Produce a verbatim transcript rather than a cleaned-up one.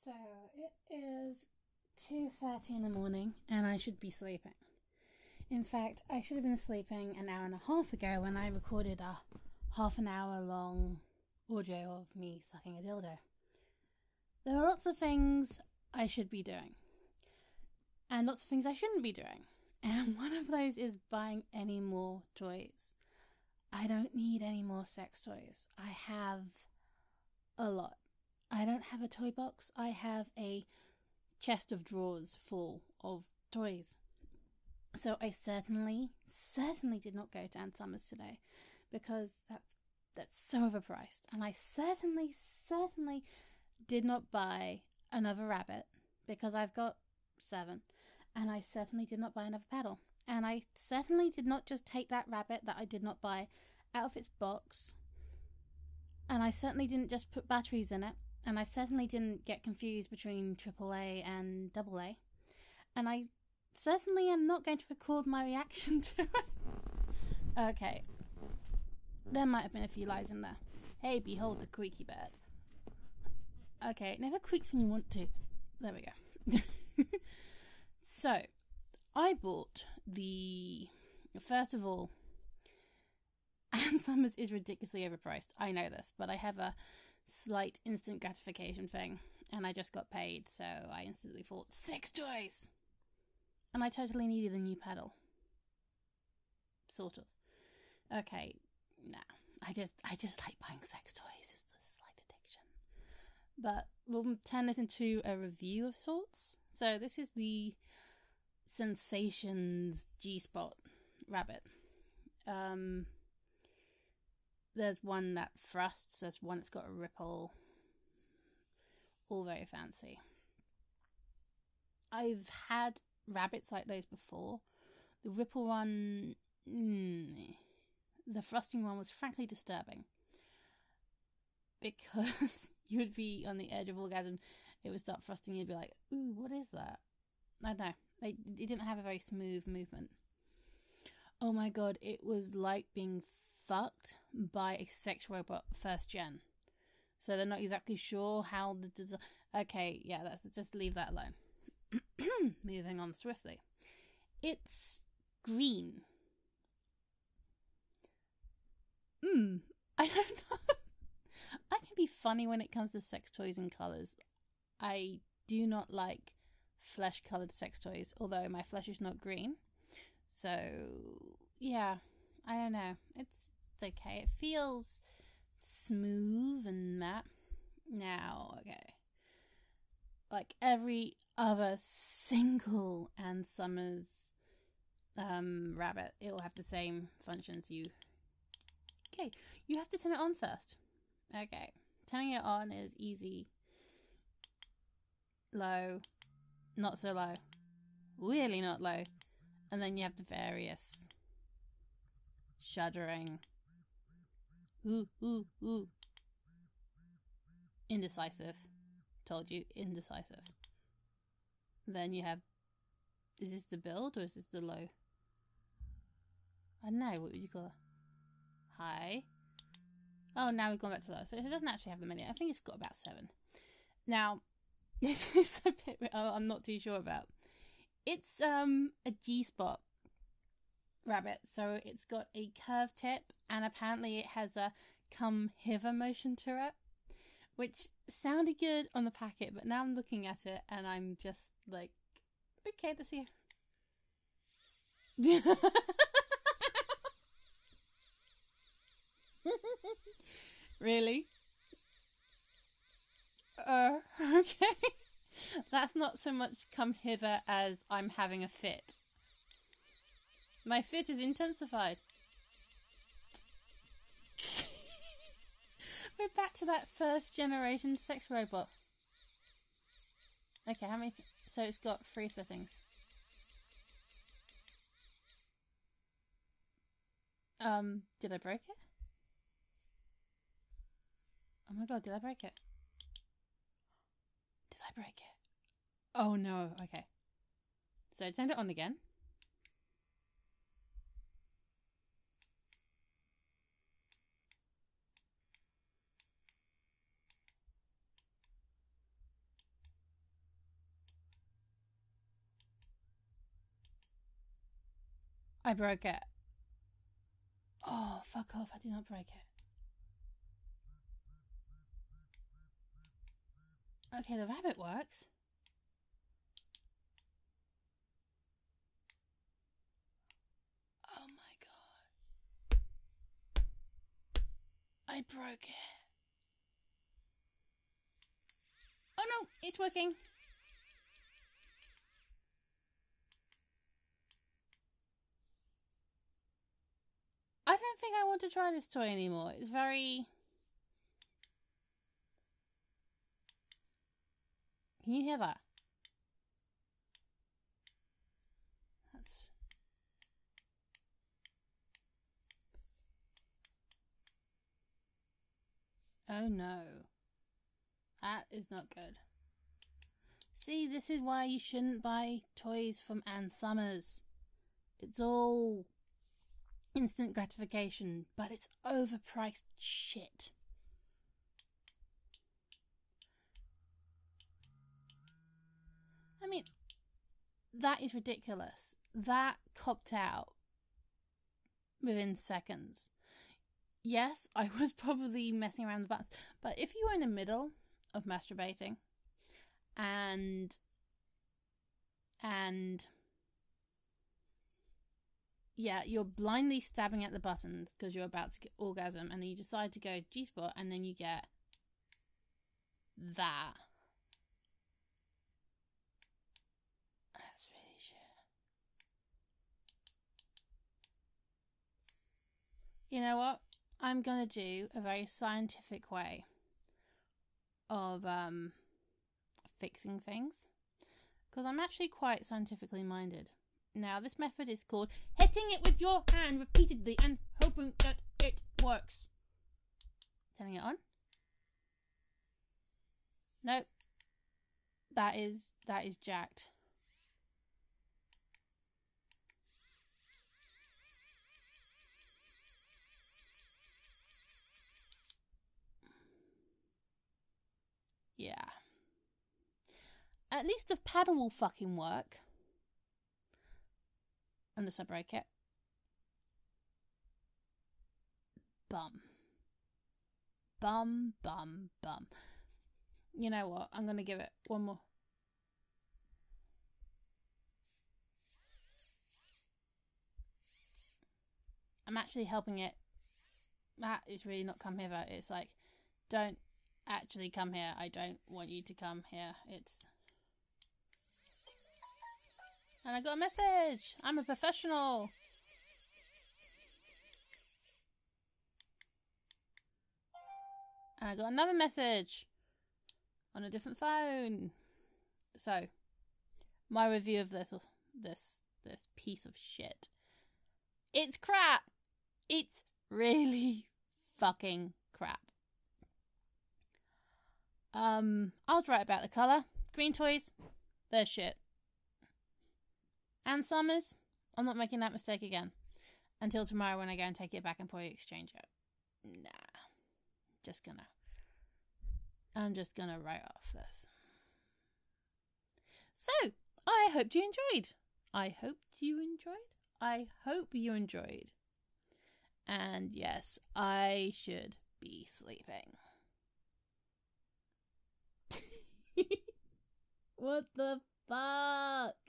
So it is two thirty in the morning and I should be sleeping. In fact, I should have been sleeping an hour and a half ago when I recorded a half an hour long audio of me sucking a dildo. There are lots of things I should be doing and lots of things I shouldn't be doing. And one of those is buying any more toys. I don't need any more sex toys. I have a lot. I don't have a toy box. I have a chest of drawers full of toys. So I certainly, certainly did not go to Ann Summers today because that, that's so overpriced. And I certainly, certainly did not buy another rabbit because I've got seven. And I certainly did not buy another paddle. And I certainly did not just take that rabbit that I did not buy out of its box. And I certainly didn't just put batteries in it. And I certainly didn't get confused between triple A and double A. And I certainly am not going to record my reaction to it. Okay. There might have been a few lies in there. Hey, behold the creaky bird. Okay, it never creaks when you want to. There we go. So, I bought the... First of all, Ann Summers is ridiculously overpriced. I know this, but I have a slight instant gratification thing, and I just got paid, so I instantly thought, six toys! And I totally needed a new paddle. Sort of. Okay, nah. I just, I just like buying sex toys. It's a slight addiction. But we'll turn this into a review of sorts. So this is the Sensations G-Spot rabbit. Um, there's one that thrusts, there's one that's got a ripple. All very fancy. I've had rabbits like those before. The ripple one, mm, the thrusting one was frankly disturbing. Because you would be on the edge of orgasm, it would start thrusting, you'd be like, ooh, what is that? I don't know. They, it didn't have a very smooth movement. Oh my god, it was like being fucked by a sex robot first gen. So they're not exactly sure how the design... Okay, yeah, that's, just leave that alone. Moving on swiftly. It's green. Hmm, I don't know. I can be funny when it comes to sex toys and colours. I do not like flesh-coloured sex toys, although my flesh is not green. So, yeah, I don't know. It's, it's okay. It feels smooth and matte. Now, okay. Like every other single Ann Summers um, rabbit, it will have the same functions. You, okay, you have to turn it on first. Okay, turning it on is easy. Low. Not so low. Really not low. And then you have the various shuddering. Ooh, ooh, ooh. Indecisive. Told you, indecisive. Then you have... Is this the build or is this the low? I don't know, what would you call it? High. Oh, now we've gone back to low. So it doesn't actually have the menu. I think it's got about seven. Now... It's a bit oh, I'm not too sure about. It's um a G-spot rabbit, so it's got a curved tip, and apparently it has a come hither motion to it, which sounded good on the packet, but now I'm looking at it and I'm just like, okay, let's see. Really? Uh, okay. That's not so much come hither as I'm having a fit. My fit is intensified. We're back to that first generation sex robot. Okay, how many... Th- so it's got three settings. Um, did I break it? Oh my god, did I break it? Did I break it? Oh no, okay. So I turned it on again. I broke it. Oh, fuck off. I did not break it. Okay, the rabbit works. Oh my god. I broke it. Oh no, it's working. I don't think I want to try this toy anymore. It's very... Can you hear that? That's... Oh no. That is not good. See, this is why you shouldn't buy toys from Ann Summers. It's all instant gratification, but it's overpriced shit. I mean, that is ridiculous. That copped out within seconds. Yes, I was probably messing around with the buttons, but if you were in the middle of masturbating and and yeah, you're blindly stabbing at the buttons because you're about to get orgasm, and then you decide to go G-spot, and then you get that. That's really shit. You know what? I'm gonna do a very scientific way of um fixing things, because I'm actually quite scientifically minded. Now, this method is called hitting it with your hand repeatedly and hoping that it works. Turning it on. Nope. That is, that is jacked. Yeah. At least a paddle will fucking work. Unless I break it. Bum. Bum, bum, bum. You know what? I'm going to give it one more. I'm actually helping it. That is really not come hither. It's like, don't actually come here. I don't want you to come here. It's... And I got a message. I'm a professional. And I got another message on a different phone. So, my review of this this this piece of shit. It's crap. It's really fucking crap. Um, I was right about the colour. Green toys, they're shit. Ann Summers, I'm not making that mistake again. Until tomorrow when I go and take it back and probably exchange it. Nah. Just gonna... I'm just gonna write off this. So, I hoped you enjoyed. I hoped you enjoyed. I hope you enjoyed. And yes, I should be sleeping. What the fuck?